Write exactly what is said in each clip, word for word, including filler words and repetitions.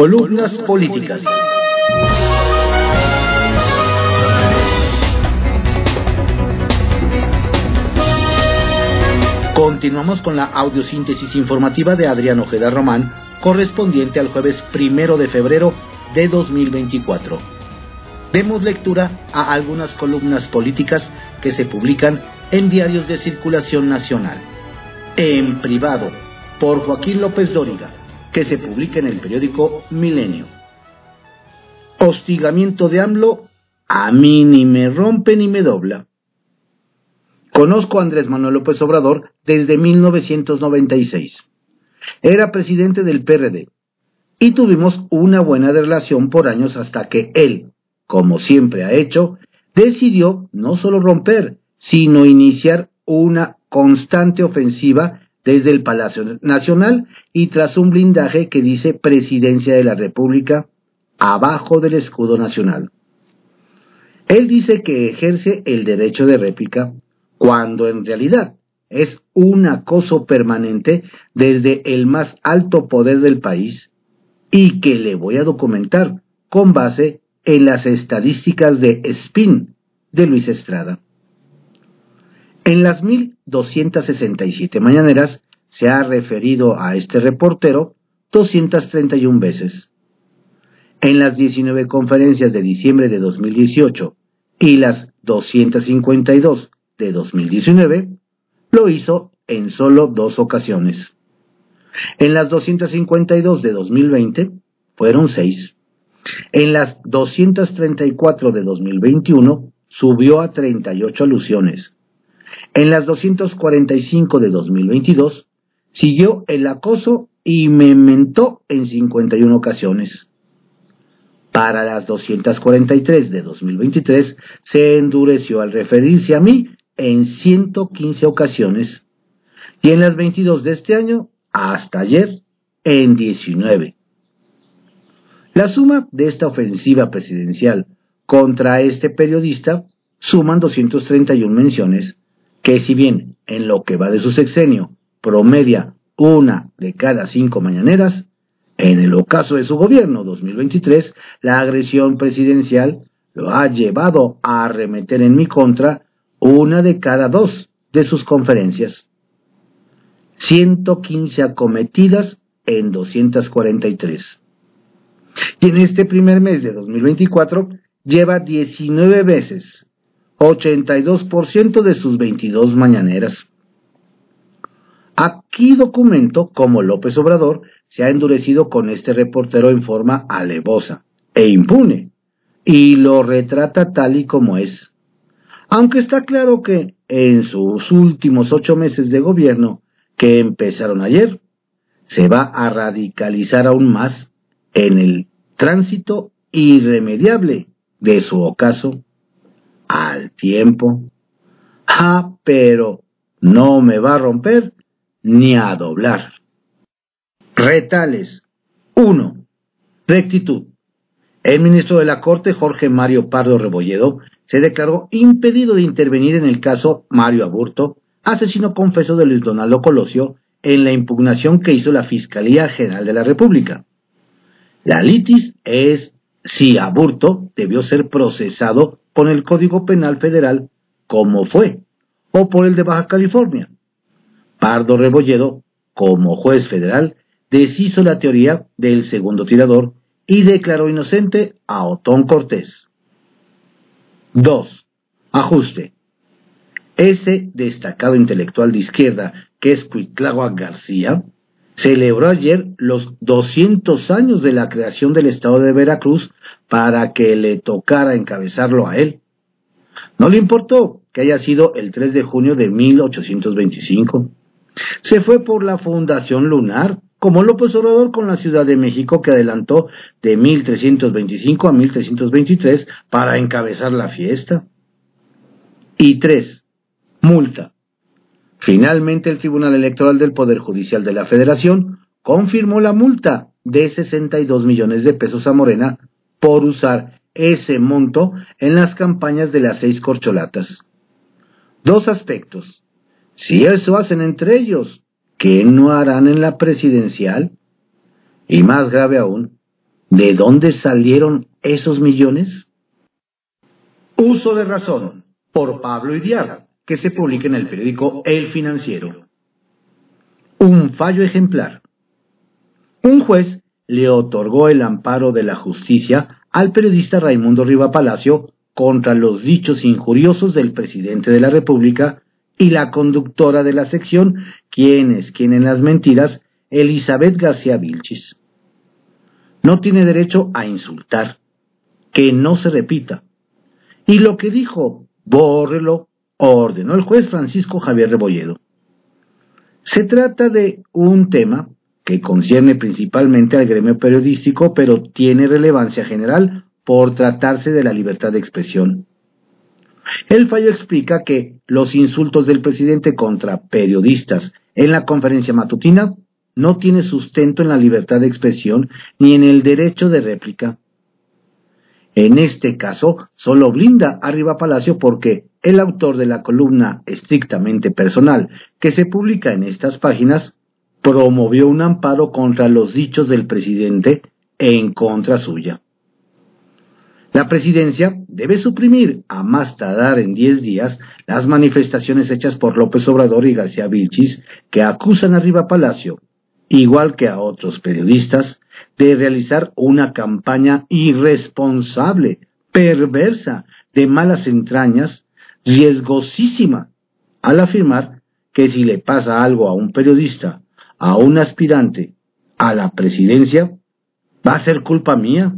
Columnas políticas. Continuamos con la audiosíntesis informativa de Adrián Ojeda Román, correspondiente al jueves primero de febrero de dos mil veinticuatro. Demos lectura a algunas columnas políticas que se publican en diarios de circulación nacional. En privado, por Joaquín López Dóriga, que se publica en el periódico Milenio. Hostigamiento de AMLO, a mí ni me rompe ni me dobla. Conozco a Andrés Manuel López Obrador desde mil novecientos noventa y seis. Era presidente del P R D y tuvimos una buena relación por años hasta que él, como siempre ha hecho, decidió no solo romper, sino iniciar una constante ofensiva desde el Palacio Nacional y tras un blindaje que dice Presidencia de la República, abajo del escudo nacional. Él dice que ejerce el derecho de réplica, cuando en realidad es un acoso permanente desde el más alto poder del país y que le voy a documentar con base en las estadísticas de Spin de Luis Estrada. En las mil doscientas sesenta y siete mañaneras se ha referido a este reportero doscientas treinta y una veces. En las diecinueve conferencias de diciembre de dos mil dieciocho y las doscientas cincuenta y dos de dos mil diecinueve, lo hizo en solo dos ocasiones. En las doscientas cincuenta y dos de dos mil veinte fueron seis. En las doscientas treinta y cuatro de dos mil veintiuno subió a treinta y ocho alusiones. En las doscientas cuarenta y cinco de dos mil veintidós siguió el acoso y me mentó en cincuenta y una ocasiones. Para las doscientas cuarenta y tres de dos mil veintitrés se endureció al referirse a mí en ciento quince ocasiones y en las veintidós de este año, hasta ayer, en diecinueve. La suma de esta ofensiva presidencial contra este periodista suman doscientas treinta y una menciones que, si bien en lo que va de su sexenio promedia una de cada cinco mañaneras, en el ocaso de su gobierno dos mil veintitrés, la agresión presidencial lo ha llevado a arremeter en mi contra una de cada dos de sus conferencias. ciento quince acometidas en doscientas cuarenta y tres. Y en este primer mes de dos mil veinticuatro lleva diecinueve veces, ochenta y dos por ciento de sus veintidós mañaneras. Aquí documento cómo López Obrador se ha endurecido con este reportero en forma alevosa e impune, y lo retrata tal y como es. Aunque está claro que en sus últimos ocho meses de gobierno, que empezaron ayer, se va a radicalizar aún más en el tránsito irremediable de su ocaso al tiempo. Ah, pero no me va a romper ni a doblar. Retales. uno. Rectitud. El ministro de la Corte, Jorge Mario Pardo Rebolledo, se declaró impedido de intervenir en el caso Mario Aburto, asesino confeso de Luis Donaldo Colosio, en la impugnación que hizo la Fiscalía General de la República. La litis es si Aburto debió ser procesado con el Código Penal Federal, como fue, o por el de Baja California. Pardo Rebolledo, como juez federal, deshizo la teoría del segundo tirador y declaró inocente a Otón Cortés. dos. Ajuste. Ese destacado intelectual de izquierda, que es Cuitláhuac García, celebró ayer los doscientos años de la creación del estado de Veracruz para que le tocara encabezarlo a él. No le importó que haya sido el tres de junio de mil ochocientos veinticinco. Se fue por la Fundación Lunar, como López Obrador con la Ciudad de México, que adelantó de mil trescientos veinticinco a mil trescientos veintitrés para encabezar la fiesta. Y tres. Multa. Finalmente, el Tribunal Electoral del Poder Judicial de la Federación confirmó la multa de sesenta y dos millones de pesos a Morena por usar ese monto en las campañas de las seis corcholatas. Dos aspectos. Si eso hacen entre ellos, ¿qué no harán en la presidencial? Y más grave aún, ¿De dónde salieron esos millones? Uso de razón, por Pablo Iriar, que se publica en el periódico El Financiero. Un fallo ejemplar. Un juez le otorgó el amparo de la justicia al periodista Raimundo Riva Palacio contra los dichos injuriosos del presidente de la República y la conductora de la sección Quién es quién en las mentiras, Elizabeth García Vilchis. No tiene derecho a insultar, que no se repita. Y lo que dijo, bórrelo, ordenó el juez Francisco Javier Rebolledo. Se trata de un tema que concierne principalmente al gremio periodístico, pero tiene relevancia general por tratarse de la libertad de expresión. El fallo explica que los insultos del presidente contra periodistas en la conferencia matutina no tiene sustento en la libertad de expresión ni en el derecho de réplica. En este caso, solo blinda a Riva Palacio porque el autor de la columna estrictamente personal que se publica en estas páginas promovió un amparo contra los dichos del presidente en contra suya. La presidencia debe suprimir a más tardar en diez días las manifestaciones hechas por López Obrador y García Vilchis que acusan a Riva Palacio, igual que a otros periodistas, de realizar una campaña irresponsable, perversa, de malas entrañas, riesgosísima, al afirmar que si le pasa algo a un periodista, a un aspirante, a la presidencia, va a ser culpa mía.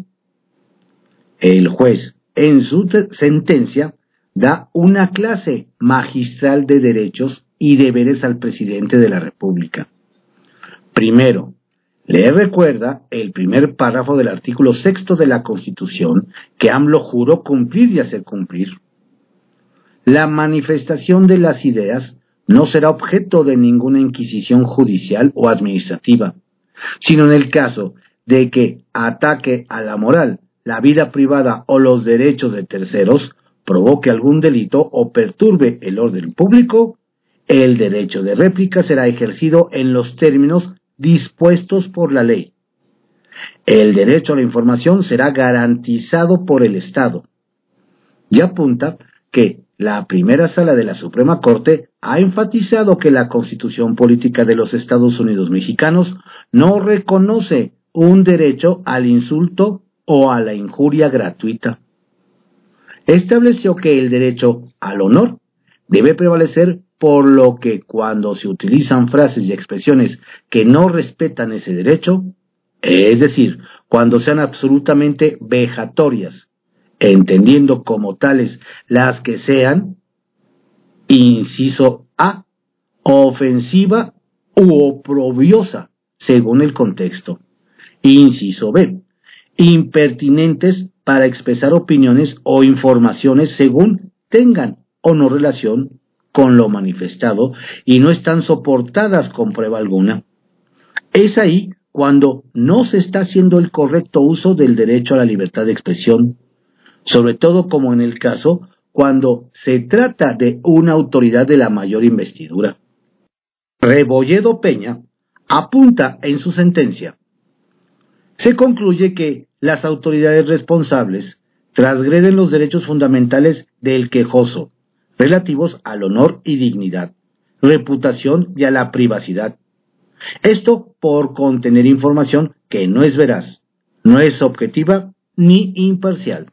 El juez, en su sentencia, da una clase magistral de derechos y deberes al presidente de la República. Primero, le recuerda el primer párrafo del artículo sexto de la Constitución que AMLO juró cumplir y hacer cumplir. La manifestación de las ideas no será objeto de ninguna inquisición judicial o administrativa, sino en el caso de que ataque a la moral, la vida privada o los derechos de terceros, provoque algún delito o perturbe el orden público, el derecho de réplica será ejercido en los términos dispuestos por la ley. El derecho a la información será garantizado por el Estado. Y apunta que la primera sala de la Suprema Corte ha enfatizado que la Constitución Política de los Estados Unidos Mexicanos no reconoce un derecho al insulto o a la injuria gratuita. Estableció que el derecho al honor debe prevalecer, por lo que cuando se utilizan frases y expresiones que no respetan ese derecho, es decir, cuando sean absolutamente vejatorias, entendiendo como tales las que sean, inciso A, ofensiva u oprobiosa, según el contexto, inciso B, impertinentes para expresar opiniones o informaciones según tengan o no relación con lo manifestado y no están soportadas con prueba alguna. Es ahí cuando no se está haciendo el correcto uso del derecho a la libertad de expresión, sobre todo como en el caso cuando se trata de una autoridad de la mayor investidura. Rebolledo Peña apunta en su sentencia: se concluye que las autoridades responsables transgreden los derechos fundamentales del quejoso, relativos al honor y dignidad, reputación y a la privacidad. Esto por contener información que no es veraz, no es objetiva ni imparcial.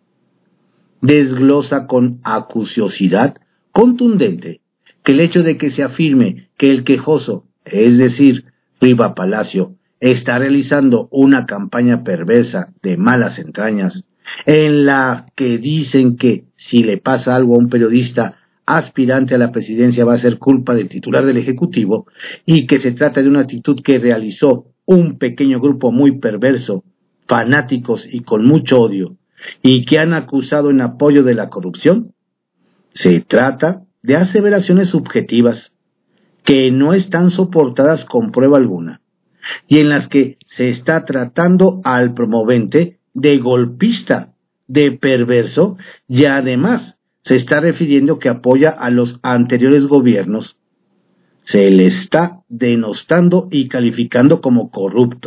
Desglosa con acuciosidad contundente que el hecho de que se afirme que el quejoso, es decir, Riva Palacio, está realizando una campaña perversa de malas entrañas, en la que dicen que si le pasa algo a un periodista aspirante a la presidencia va a ser culpa del titular del Ejecutivo, y que se trata de una actitud que realizó un pequeño grupo muy perverso, fanáticos y con mucho odio, y que han acusado en apoyo de la corrupción. Se trata de aseveraciones subjetivas que no están soportadas con prueba alguna, y en las que se está tratando al promovente de golpista, de perverso, y además se está refiriendo que apoya a los anteriores gobiernos. Se le está denostando y calificando como corrupto,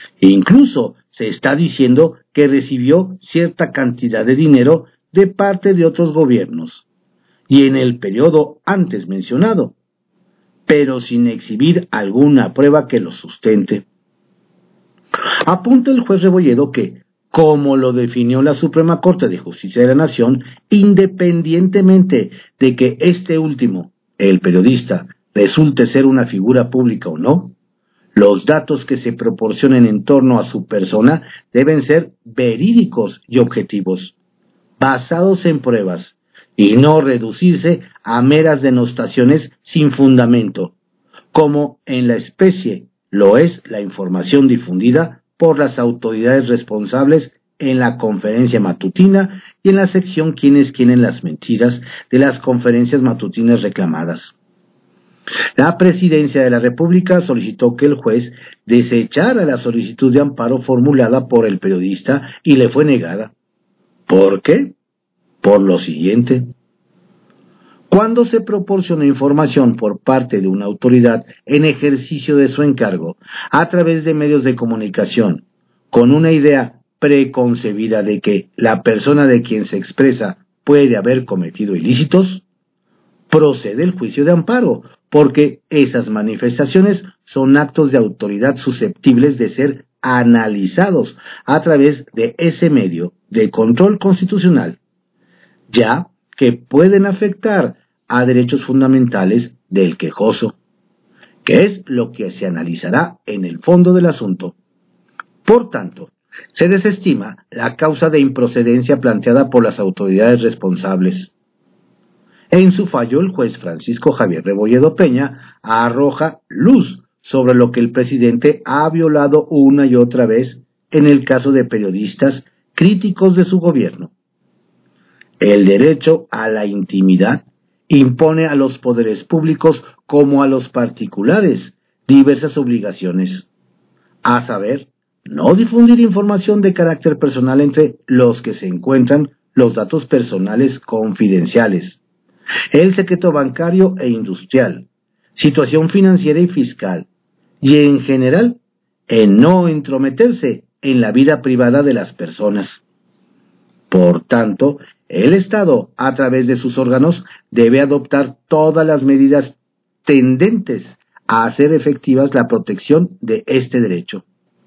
Incluso se está diciendo que recibió cierta cantidad de dinero de parte de otros gobiernos, y en el periodo antes mencionado, pero sin exhibir alguna prueba que lo sustente. Apunta el juez Rebolledo que, como lo definió la Suprema Corte de Justicia de la Nación, independientemente de que este último, el periodista, resulte ser una figura pública o no, los datos que se proporcionen en torno a su persona deben ser verídicos y objetivos, basados en pruebas, y no reducirse a meras denostaciones sin fundamento, como en la especie lo es la información difundida por las autoridades responsables en la conferencia matutina y en la sección Quienes quieren las mentiras de las conferencias matutinas reclamadas. La Presidencia de la República solicitó que el juez desechara la solicitud de amparo formulada por el periodista y le fue negada. ¿Por qué? Por lo siguiente. Cuando se proporciona información por parte de una autoridad en ejercicio de su encargo a través de medios de comunicación, con una idea preconcebida de que la persona de quien se expresa puede haber cometido ilícitos, procede el juicio de amparo, porque esas manifestaciones son actos de autoridad susceptibles de ser analizados a través de ese medio de control constitucional, ya que pueden afectar a derechos fundamentales del quejoso, que es lo que se analizará en el fondo del asunto. Por tanto, se desestima la causa de improcedencia planteada por las autoridades responsables. En su fallo, el juez Francisco Javier Rebolledo Peña arroja luz sobre lo que el presidente ha violado una y otra vez en el caso de periodistas críticos de su gobierno. El derecho a la intimidad impone a los poderes públicos como a los particulares diversas obligaciones, a saber, no difundir información de carácter personal entre los que se encuentran los datos personales confidenciales, el secreto bancario e industrial, situación financiera y fiscal, y en general, en no entrometerse en la vida privada de las personas. Por tanto, el Estado, a través de sus órganos, debe adoptar todas las medidas tendentes a hacer efectivas la protección de este derecho.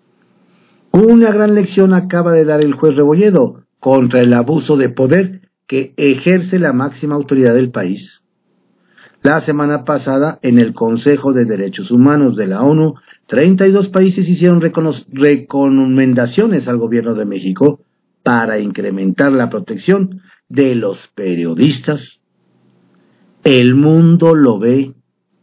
Una gran lección acaba de dar el juez Rebolledo contra el abuso de poder que ejerce la máxima autoridad del país. La semana pasada, en el Consejo de Derechos Humanos de la ONU, treinta y dos países hicieron recono- recomendaciones al gobierno de México para incrementar la protección de los periodistas. El mundo lo ve.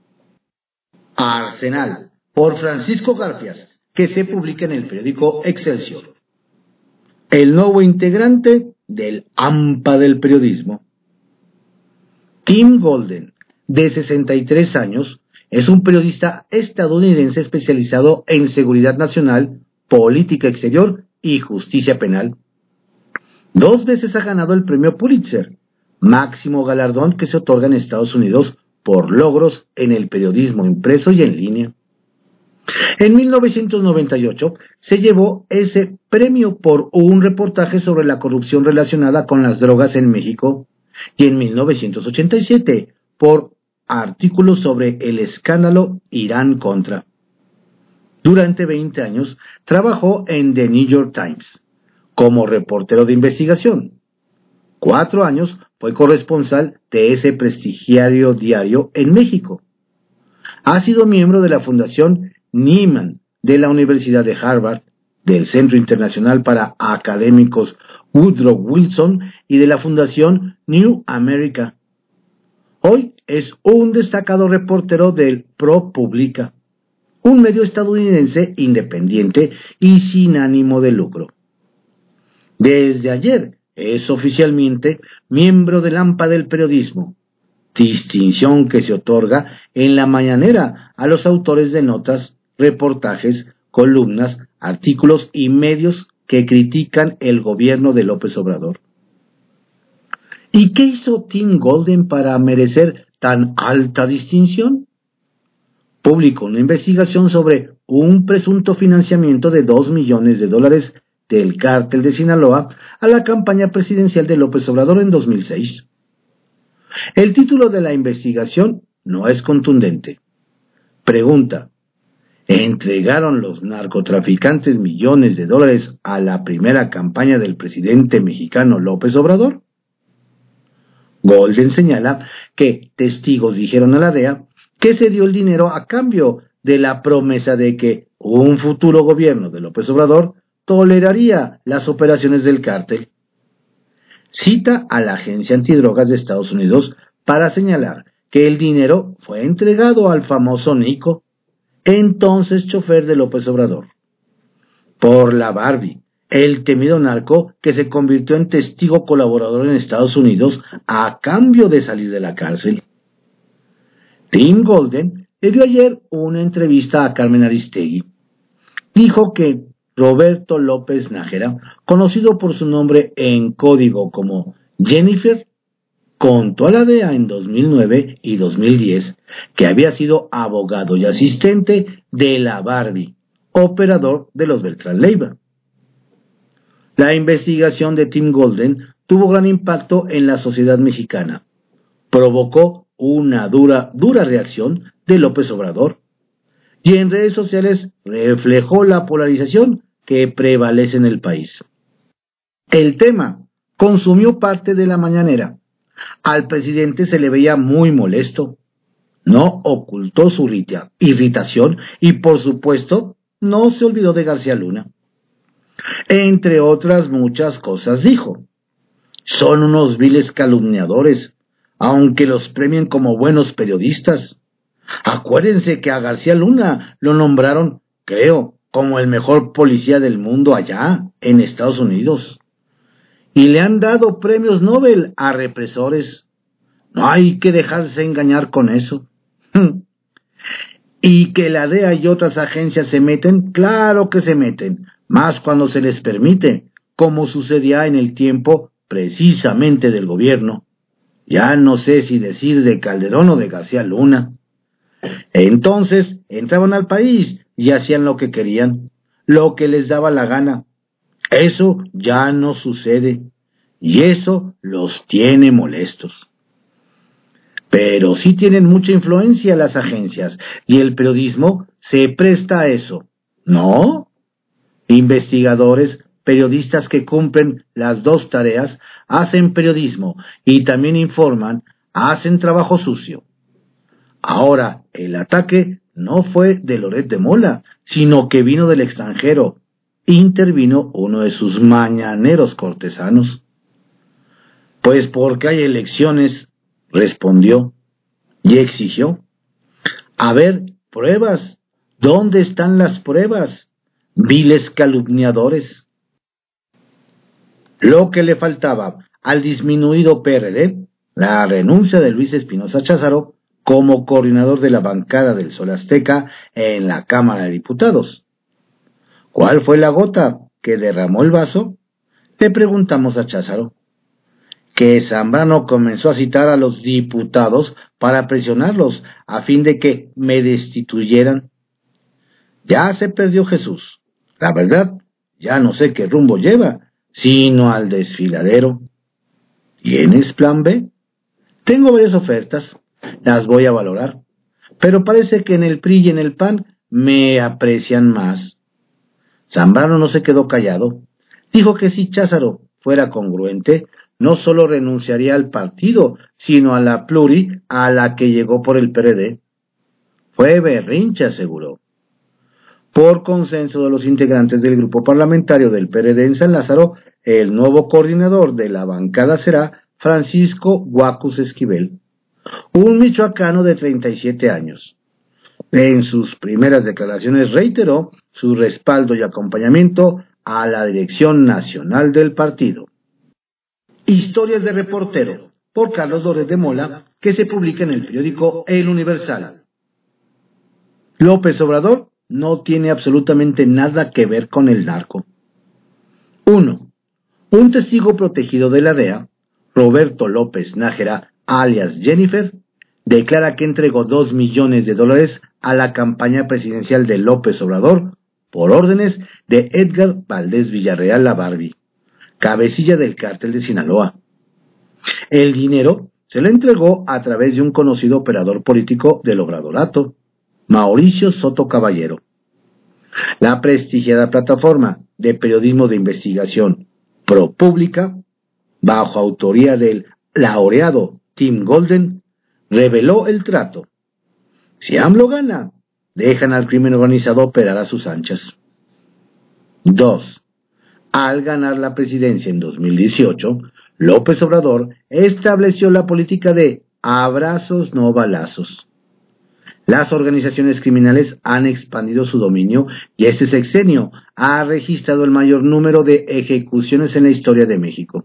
Arsenal, por Francisco Garfias, que se publica en el periódico Excelsior. El nuevo integrante del AMPA del periodismo. Tim Golden, de sesenta y tres años, es un periodista estadounidense especializado en seguridad nacional, política exterior y justicia penal. Dos veces ha ganado el premio Pulitzer, máximo galardón que se otorga en Estados Unidos por logros en el periodismo impreso y en línea. En mil novecientos noventa y ocho se llevó ese premio por un reportaje sobre la corrupción relacionada con las drogas en México, y en mil novecientos ochenta y siete por artículos sobre el escándalo Irán-Contra. Durante veinte años trabajó en The New York Times como reportero de investigación. Cuatro años fue corresponsal de ese prestigiario diario en México. Ha sido miembro de la Fundación Nieman de la Universidad de Harvard, del Centro Internacional para Académicos Woodrow Wilson y de la Fundación New America. Hoy es un destacado reportero del ProPublica, un medio estadounidense independiente y sin ánimo de lucro. Desde ayer es oficialmente miembro del AMPA del periodismo, distinción que se otorga en la mañanera a los autores de notas, reportajes, columnas, artículos y medios que critican el gobierno de López Obrador. ¿Y qué hizo Tim Golden para merecer tan alta distinción? Publicó una investigación sobre un presunto financiamiento de dos millones de dólares del cártel de Sinaloa a la campaña presidencial de López Obrador en dos mil seis. El título de la investigación no es contundente. Pregunta: ¿entregaron los narcotraficantes millones de dólares a la primera campaña del presidente mexicano López Obrador? Golden señala que testigos dijeron a la D E A que se dio el dinero a cambio de la promesa de que un futuro gobierno de López Obrador toleraría las operaciones del cártel. Cita a la Agencia Antidrogas de Estados Unidos para señalar que el dinero fue entregado al famoso Nico, entonces chofer de López Obrador, por la Barbie, el temido narco que se convirtió en testigo colaborador en Estados Unidos a cambio de salir de la cárcel. Tim Golden le dio ayer una entrevista a Carmen Aristegui. Dijo que Roberto López Nájera, conocido por su nombre en código como Jennifer, contó a la D E A en dos mil nueve y dos mil diez que había sido abogado y asistente de la Barbie, operador de los Beltrán Leiva. La investigación de Tim Golden tuvo gran impacto en la sociedad mexicana. Provocó una dura, dura reacción de López Obrador y en redes sociales reflejó la polarización que prevalece en el país. El tema consumió parte de la mañanera. Al presidente se le veía muy molesto. No ocultó su irritación y, por supuesto, no se olvidó de García Luna. Entre otras muchas cosas dijo: son unos viles calumniadores, aunque los premien como buenos periodistas. Acuérdense que a García Luna lo nombraron, creo, como el mejor policía del mundo allá, en Estados Unidos. Y le han dado premios Nobel a represores. No hay que dejarse engañar con eso. Y que la D E A y otras agencias se meten, claro que se meten, más cuando se les permite, como sucedía en el tiempo precisamente del gobierno. Ya no sé si decir de Calderón o de García Luna. Entonces entraban al país y hacían lo que querían, lo que les daba la gana. Eso ya no sucede, y eso los tiene molestos. Pero sí tienen mucha influencia las agencias, y el periodismo se presta a eso, ¿no? Investigadores, periodistas que cumplen las dos tareas, hacen periodismo y también informan, hacen trabajo sucio. Ahora, el ataque no fue de Loret de Mola, sino que vino del extranjero. Intervino uno de sus mañaneros cortesanos. Pues porque hay elecciones, respondió, y exigió: a ver, pruebas, ¿dónde están las pruebas? Viles calumniadores. Lo que le faltaba al disminuido P R D, la renuncia de Luis Espinosa Cházaro como coordinador de la bancada del Sol Azteca en la Cámara de Diputados. ¿Cuál fue la gota que derramó el vaso? Le preguntamos a Cházaro. Que Zambrano comenzó a citar a los diputados para presionarlos a fin de que me destituyeran. Ya se perdió Jesús. La verdad, ya no sé qué rumbo lleva, sino al desfiladero. ¿Tienes plan B? Tengo varias ofertas, las voy a valorar, pero parece que en el P R I y en el P A N me aprecian más. Zambrano no se quedó callado. Dijo que si Cházaro fuera congruente, no solo renunciaría al partido, sino a la pluri a la que llegó por el P R D. Fue berrinche, aseguró. Por consenso de los integrantes del grupo parlamentario del P R D en San Lázaro, el nuevo coordinador de la bancada será Francisco Guacus Esquivel, un michoacano de treinta y siete años. En sus primeras declaraciones reiteró su respaldo y acompañamiento a la dirección nacional del partido. Historias de reportero, por Carlos Loret de Mola, que se publica en el periódico El Universal. López Obrador no tiene absolutamente nada que ver con el narco. uno. Un testigo protegido de la D E A, Roberto López Nájera, alias Jennifer, declara que entregó dos millones de dólares a la campaña presidencial de López Obrador por órdenes de Edgar Valdés Villarreal la Barbie, cabecilla del cártel de Sinaloa. El dinero se le entregó a través de un conocido operador político del Obradorato, Mauricio Soto Caballero. La prestigiada plataforma de periodismo de investigación ProPublica, bajo autoría del laureado Tim Golden, reveló el trato. Si AMLO gana, dejan al crimen organizado operar a sus anchas. dos. Al ganar la presidencia en dos mil dieciocho, López Obrador estableció la política de abrazos no balazos. Las organizaciones criminales han expandido su dominio y este sexenio ha registrado el mayor número de ejecuciones en la historia de México.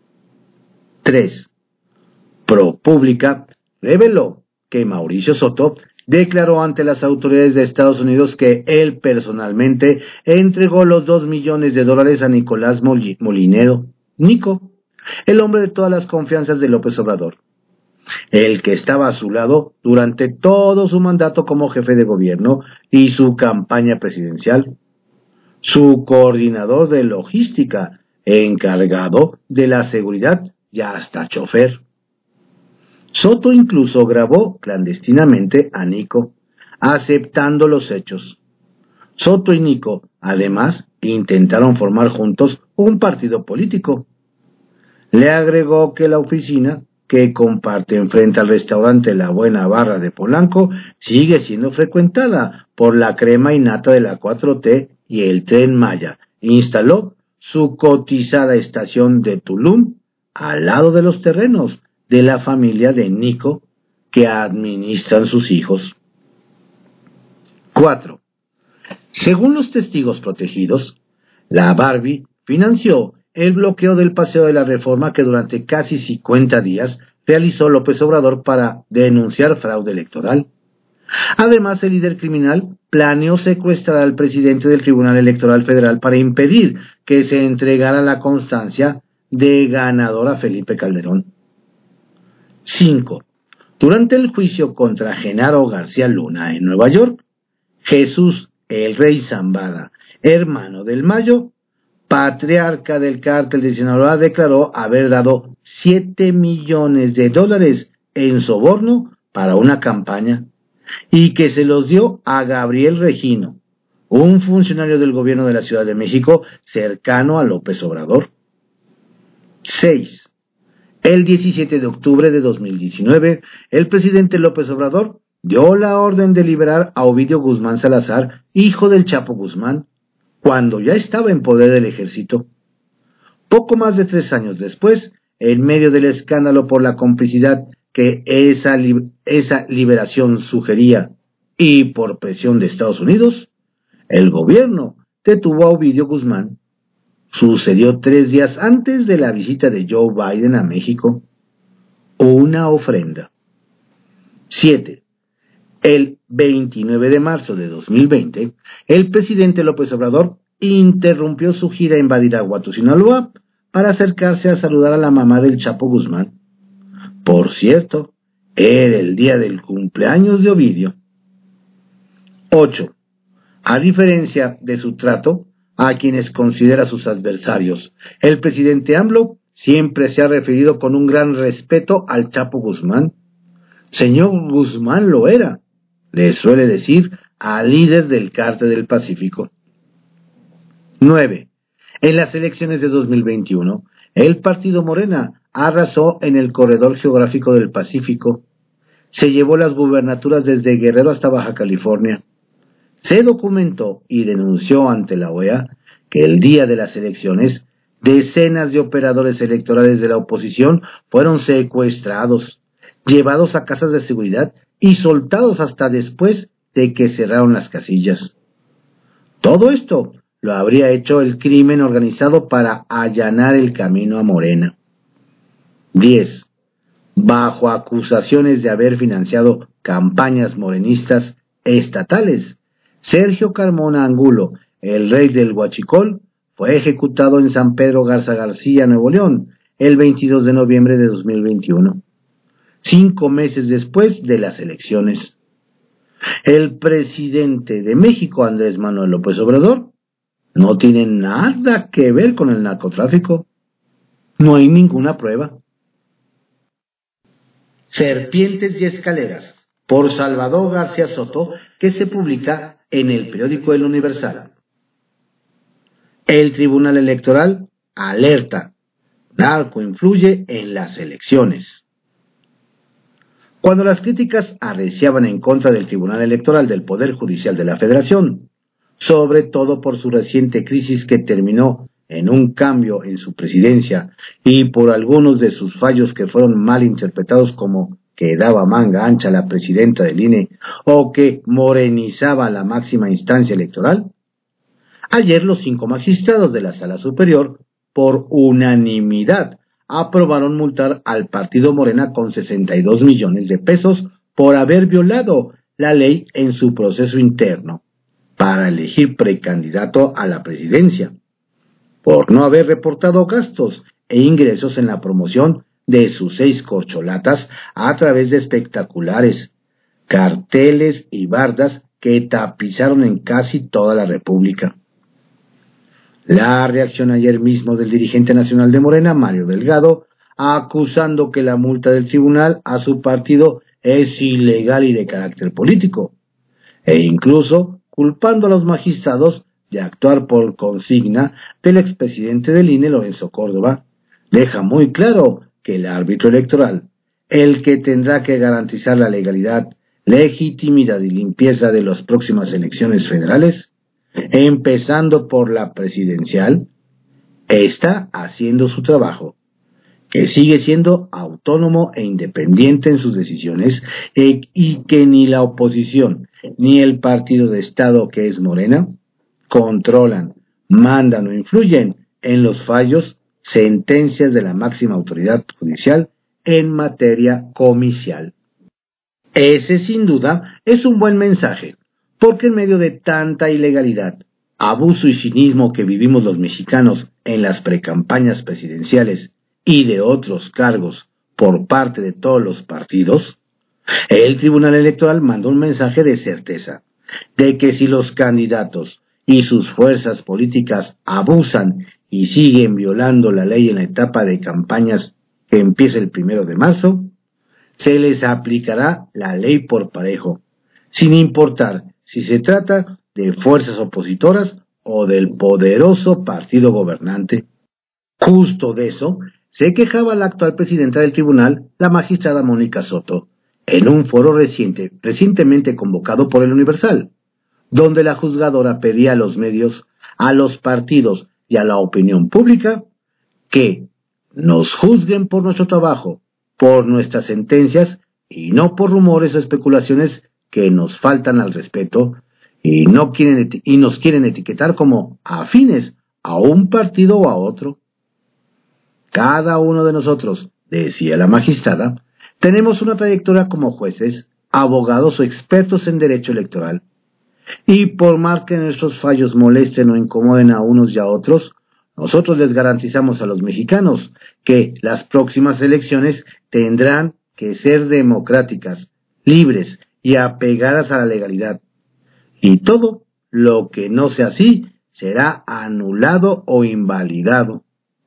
tres. ProPublica reveló que Mauricio Soto declaró ante las autoridades de Estados Unidos que él personalmente entregó los dos millones de dólares a Nicolás Molinero, Nico, el hombre de todas las confianzas de López Obrador, el que estaba a su lado durante todo su mandato como jefe de gobierno y su campaña presidencial, su coordinador de logística, encargado de la seguridad y hasta chofer. Soto incluso grabó clandestinamente a Nico, aceptando los hechos. Soto y Nico, además, intentaron formar juntos un partido político. Le agregó que la oficina, que comparte frente al restaurante La Buena Barra de Polanco, sigue siendo frecuentada por la crema y nata de la cuatro T y el Tren Maya. Instaló su cotizada estación de Tulum al lado de los terrenos de la familia de Nico que administran sus hijos. cuatro. Según los testigos protegidos, la Barbie financió el bloqueo del Paseo de la Reforma que durante casi cincuenta días realizó López Obrador para denunciar fraude electoral. Además, el líder criminal planeó secuestrar al presidente del Tribunal Electoral Federal para impedir que se entregara la constancia de ganador a Felipe Calderón. cinco. Durante el juicio contra Genaro García Luna en Nueva York, Jesús el Rey Zambada, hermano del Mayo, patriarca del cártel de Sinaloa, declaró haber dado siete millones de dólares en soborno para una campaña y que se los dio a Gabriel Regino, un funcionario del gobierno de la Ciudad de México cercano a López Obrador. seis. El diecisiete de octubre de dos mil diecinueve, el presidente López Obrador dio la orden de liberar a Ovidio Guzmán Salazar, hijo del Chapo Guzmán, cuando ya estaba en poder del ejército. Poco más de tres años después, en medio del escándalo por la complicidad que esa, li- esa liberación sugería y por presión de Estados Unidos, el gobierno detuvo a Ovidio Guzmán. Sucedió tres días antes de la visita de Joe Biden a México. Una ofrenda. siete. El veintinueve de marzo de dos mil veinte, el presidente López Obrador interrumpió su gira en Badiraguato, Sinaloa, para acercarse a saludar a la mamá del Chapo Guzmán. Por cierto, era el día del cumpleaños de Ovidio. ocho. A diferencia de su trato a quienes considera sus adversarios, el presidente AMLO siempre se ha referido con un gran respeto al Chapo Guzmán. Señor Guzmán lo era, le suele decir al líder del Cártel del Pacífico. nueve. En las elecciones de dos mil veintiuno, el partido Morena arrasó en el corredor geográfico del Pacífico. Se llevó las gubernaturas desde Guerrero hasta Baja California. Se documentó y denunció ante la O E A que el día de las elecciones, decenas de operadores electorales de la oposición fueron secuestrados, llevados a casas de seguridad y soltados hasta después de que cerraron las casillas. Todo esto lo habría hecho el crimen organizado para allanar el camino a Morena. diez. Bajo acusaciones de haber financiado campañas morenistas estatales, Sergio Carmona Angulo, el rey del Huachicol, fue ejecutado en San Pedro Garza García, Nuevo León, el veintidós de noviembre de dos mil veintiuno, cinco meses después de las elecciones. El presidente de México, Andrés Manuel López Obrador, no tiene nada que ver con el narcotráfico. No hay ninguna prueba. Serpientes y escaleras, por Salvador García Soto, que se publica en el periódico El Universal. El Tribunal Electoral alerta: narco influye en las elecciones. Cuando las críticas arreciaban en contra del Tribunal Electoral del Poder Judicial de la Federación, sobre todo por su reciente crisis que terminó en un cambio en su presidencia y por algunos de sus fallos que fueron mal interpretados como que daba manga ancha a la presidenta del I N E o que morenizaba la máxima instancia electoral, ayer los cinco magistrados de la Sala Superior, por unanimidad, aprobaron multar al partido Morena con sesenta y dos millones de pesos por haber violado la ley en su proceso interno para elegir precandidato a la presidencia, por no haber reportado gastos e ingresos en la promoción de sus seis corcholatas a través de espectaculares, carteles y bardas que tapizaron en casi toda la República. La reacción ayer mismo del dirigente nacional de Morena, Mario Delgado, acusando que la multa del tribunal a su partido es ilegal y de carácter político, e incluso culpando a los magistrados de actuar por consigna del expresidente del I N E, Lorenzo Córdoba, deja muy claro que el árbitro electoral, el que tendrá que garantizar la legalidad, legitimidad y limpieza de las próximas elecciones federales, empezando por la presidencial, está haciendo su trabajo, que sigue siendo autónomo e independiente en sus decisiones e, y que ni la oposición ni el partido de Estado que es Morena controlan, mandan o influyen en los fallos, sentencias de la máxima autoridad judicial en materia comicial. Ese sin duda es un buen mensaje, porque en medio de tanta ilegalidad, abuso y cinismo que vivimos los mexicanos en las precampañas presidenciales y de otros cargos por parte de todos los partidos, el Tribunal Electoral manda un mensaje de certeza, de que si los candidatos y sus fuerzas políticas abusan y siguen violando la ley en la etapa de campañas que empieza el primero de marzo, se les aplicará la ley por parejo, sin importar si se trata de fuerzas opositoras o del poderoso partido gobernante. Justo de eso se quejaba la actual presidenta del tribunal, la magistrada Mónica Soto, en un foro reciente, recientemente convocado por El Universal, donde la juzgadora pedía a los medios, a los partidos y a la opinión pública que nos juzguen por nuestro trabajo, por nuestras sentencias y no por rumores o especulaciones que nos faltan al respeto y, no quieren eti- y nos quieren etiquetar como afines a un partido o a otro. Cada uno de nosotros, decía la magistrada, tenemos una trayectoria como jueces, abogados o expertos en derecho electoral. Y por más que nuestros fallos molesten o incomoden a unos y a otros, nosotros les garantizamos a los mexicanos que las próximas elecciones tendrán que ser democráticas, libres y apegadas a la legalidad. Y todo lo que no sea así será anulado o invalidado.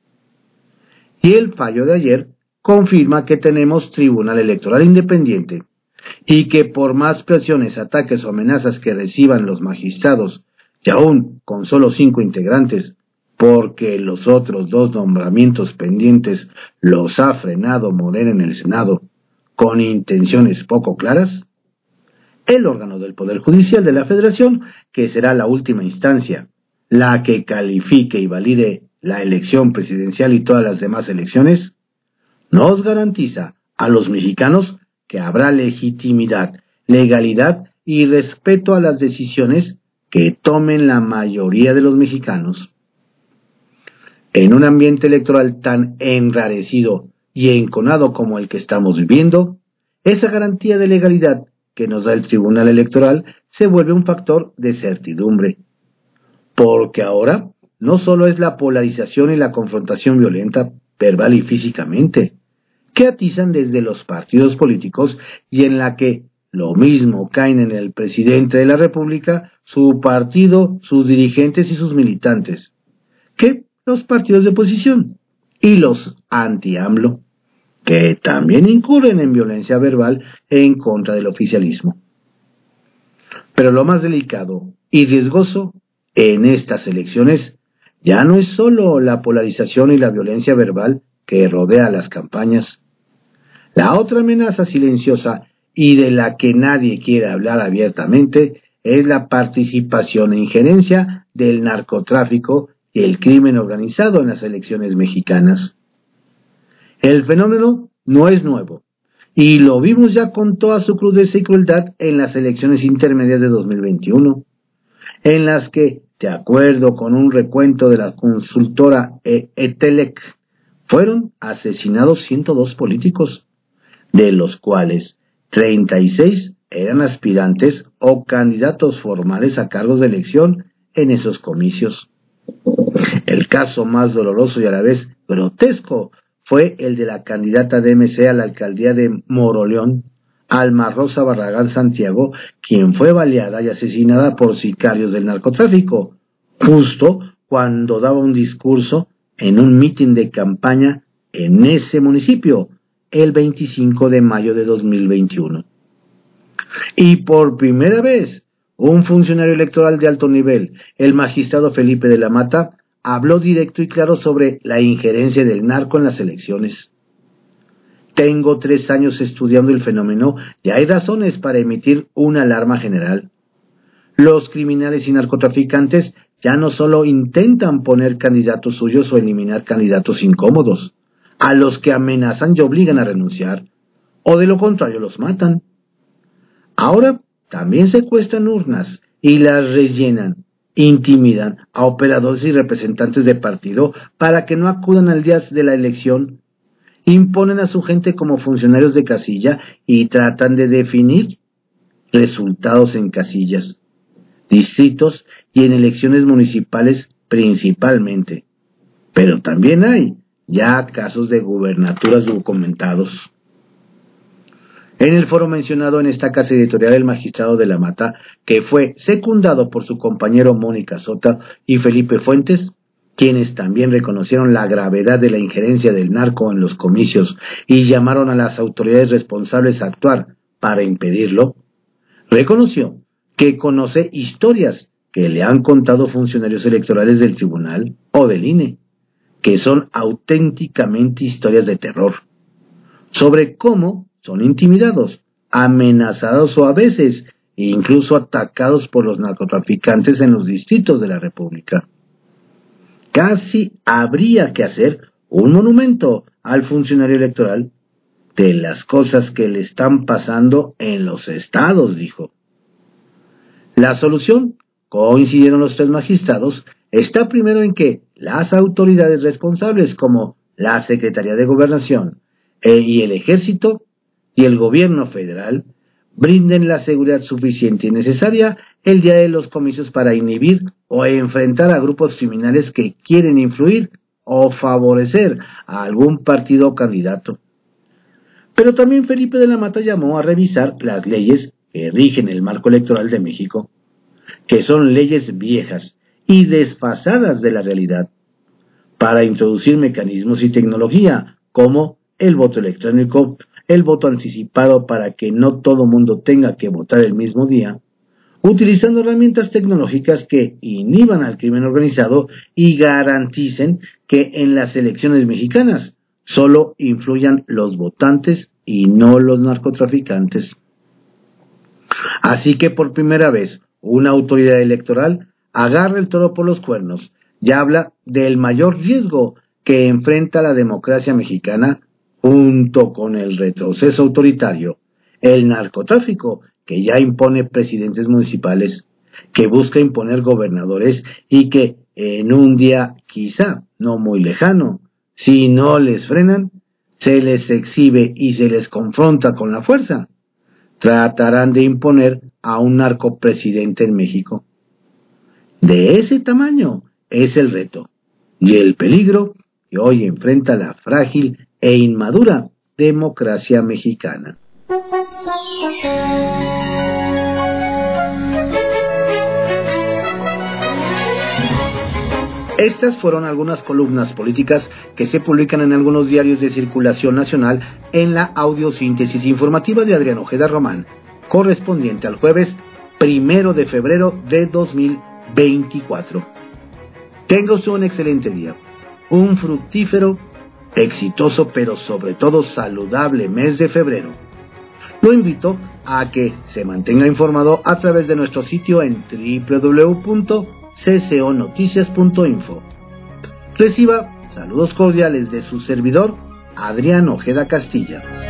Y el fallo de ayer confirma que tenemos Tribunal Electoral independiente y que por más presiones, ataques o amenazas que reciban los magistrados, y aún con solo cinco integrantes, porque los otros dos nombramientos pendientes los ha frenado Morena en el Senado con intenciones poco claras, el órgano del Poder Judicial de la Federación, que será la última instancia, la que califique y valide la elección presidencial y todas las demás elecciones, nos garantiza a los mexicanos que habrá legitimidad, legalidad y respeto a las decisiones que tomen la mayoría de los mexicanos. En un ambiente electoral tan enrarecido y enconado como el que estamos viviendo, esa garantía de legalidad que nos da el Tribunal Electoral se vuelve un factor de certidumbre. Porque ahora no solo es la polarización y la confrontación violenta, verbal y físicamente, que atizan desde los partidos políticos y en la que lo mismo caen en el presidente de la República, su partido, sus dirigentes y sus militantes, que los partidos de oposición y los anti-AMLO, que también incurren en violencia verbal en contra del oficialismo. Pero lo más delicado y riesgoso en estas elecciones ya no es solo la polarización y la violencia verbal que rodea las campañas. La otra amenaza silenciosa y de la que nadie quiere hablar abiertamente es la participación e injerencia del narcotráfico y el crimen organizado en las elecciones mexicanas. El fenómeno no es nuevo, y lo vimos ya con toda su crudeza y crueldad en las elecciones intermedias de dos mil veintiuno, en las que, de acuerdo con un recuento de la consultora Etelec, fueron asesinados ciento dos políticos, de los cuales treinta y seis eran aspirantes o candidatos formales a cargos de elección en esos comicios. El caso más doloroso y a la vez grotesco fue el de la candidata de M C a la alcaldía de Moroleón, Alma Rosa Barragán Santiago, quien fue baleada y asesinada por sicarios del narcotráfico, justo cuando daba un discurso en un mitin de campaña en ese municipio, el veinticinco de mayo de dos mil veintiuno. Y por primera vez, un funcionario electoral de alto nivel, el magistrado Felipe de la Mata, habló directo y claro sobre la injerencia del narco en las elecciones. Tengo tres años estudiando el fenómeno y hay razones para emitir una alarma general. Los criminales y narcotraficantes ya no solo intentan poner candidatos suyos o eliminar candidatos incómodos, a los que amenazan y obligan a renunciar, o de lo contrario los matan. Ahora también secuestran urnas y las rellenan, intimidan a operadores y representantes de partido para que no acudan al día de la elección, imponen a su gente como funcionarios de casilla y tratan de definir resultados en casillas, distritos y en elecciones municipales principalmente. Pero también hay ya casos de gubernaturas documentados. En el foro mencionado en esta casa editorial, el magistrado de la Mata, que fue secundado por su compañero Mónica Sota y Felipe Fuentes, quienes también reconocieron la gravedad de la injerencia del narco en los comicios y llamaron a las autoridades responsables a actuar para impedirlo, reconoció que conoce historias que le han contado funcionarios electorales del tribunal o del I N E, que son auténticamente historias de terror, sobre cómo son intimidados, amenazados o a veces incluso atacados por los narcotraficantes en los distritos de la República. Casi habría que hacer un monumento al funcionario electoral de las cosas que le están pasando en los estados, dijo. La solución, coincidieron los tres magistrados, está primero en que las autoridades responsables como la Secretaría de Gobernación e, y el Ejército y el Gobierno Federal brinden la seguridad suficiente y necesaria el día de los comicios para inhibir o enfrentar a grupos criminales que quieren influir o favorecer a algún partido o candidato. Pero también Felipe de la Mata llamó a revisar las leyes que rigen el marco electoral de México, que son leyes viejas y desfasadas de la realidad, para introducir mecanismos y tecnología como el voto electrónico, el voto anticipado para que no todo mundo tenga que votar el mismo día, utilizando herramientas tecnológicas que inhiban al crimen organizado y garanticen que en las elecciones mexicanas solo influyan los votantes y no los narcotraficantes. Así que por primera vez, una autoridad electoral agarra el toro por los cuernos y habla del mayor riesgo que enfrenta la democracia mexicana junto con el retroceso autoritario, el narcotráfico que ya impone presidentes municipales, que busca imponer gobernadores y que en un día quizá no muy lejano, si no les frenan, se les exhibe y se les confronta con la fuerza. Tratarán de imponer a un narcopresidente en México. De ese tamaño es el reto y el peligro que hoy enfrenta la frágil e inmadura democracia mexicana. Estas fueron algunas columnas políticas que se publican en algunos diarios de circulación nacional en la audiosíntesis informativa de Adrián Ojeda Román, correspondiente al jueves primero de febrero de dos mil veinticuatro. Tenga usted un excelente día, un fructífero, exitoso, pero sobre todo saludable mes de febrero. Lo invito a que se mantenga informado a través de nuestro sitio en doble u doble u doble u punto c c o noticias punto info. Reciba saludos cordiales de su servidor, Adrián Ojeda Castilla.